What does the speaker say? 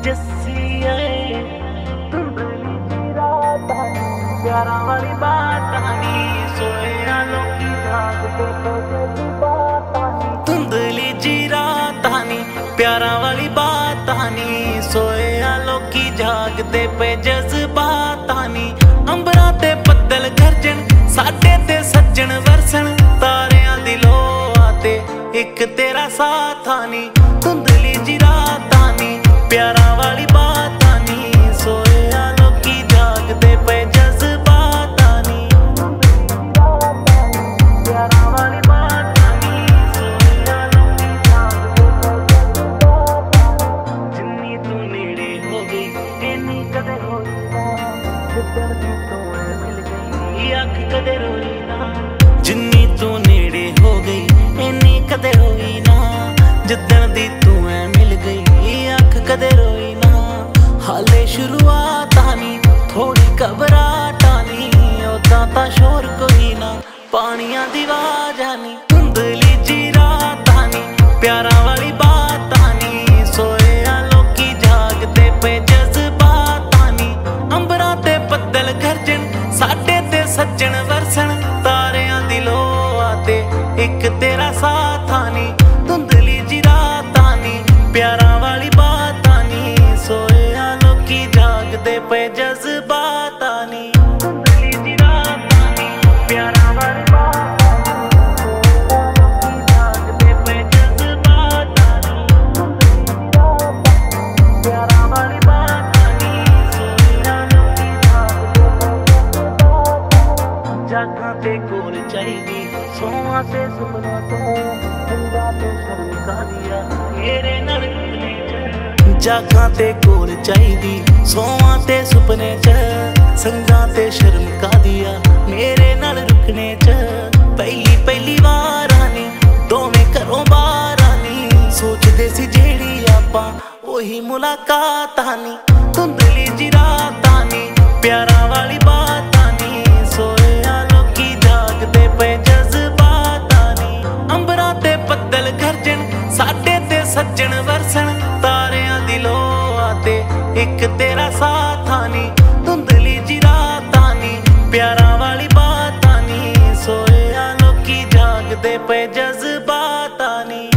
जस्सिए प्यारा वाली बात आनी सोया लोकी जागते धुंधली जी रात आनी प्यारा वाली बात आनी सोया लोकी जागते पे जज्बात आनी अंबरां ते बदल गरजन साडे ते सज्जन वरसन तारियां दी लो आते एक तेरा साथ आनी धुंधली जी रात आनी प्यारा वाली बात आनी सोया लोकी जागते पे जज्बात आनी प्यारा वाली बात आनी सोया लोकी जागते पे जज्बात जिन्नी तू नेड़े हो गई इन्नी कदे होई ना जिद्दन दी तू मिल गई अख कदे रोई ना जिन्नी तू नेड़े हो गई इन्नी कदे होई ना जिद्दन दी तू मिल गई अख कदे रोई ना हाले शुरुआत आनी थोड़ी घबराहट आनी ओदा तां शोर कोई ना पानियां दी आवाज आनी धुंधली जी रात आनी प्यारा वाली बात आनी सोया लोकी जागते पे जज्बात आनी अंबरां ते बदल गरजन साडे ते सज्जन वरसन तारियां दी लो आते एक तेरा साथ आनी धुंधली जी रात आनी प्यारा वाली बात आनी सोया लोकी जागते पे जज्बात आनी धुंधली जी रात आनी प्यारा वाली बात आनी जागते पे जज्बात आनी प्यारा वाली बात आनी सोया लोकी जागते पे जागां ते कोल चाहिदी सोवां ते सुपना ते संगा ते शर्म का दिया मेरे नाल जागां ते कोल चाहिदी सोवां ते सुपने च संगां ते शर्म का दिया मेरे नाल रुकने च पहली पहली वार आनी दोवें घरों बाहर आनी सोचदे सी जेड़ी आपां ओही मुलाकात आनी धुंधली जी रात आनी प्यारा वाली बात आनी सोया लोकी जागते पे जज्बात आनी अंबरां ते बदल गरजन साडे ते सज्जन वरसन तारियां दी लो आते एक तेरा साथ आनी धुंधली जी रात आनी प्यारा वाली बात आनी सोया लोकी जागते पे जज्बात आनी।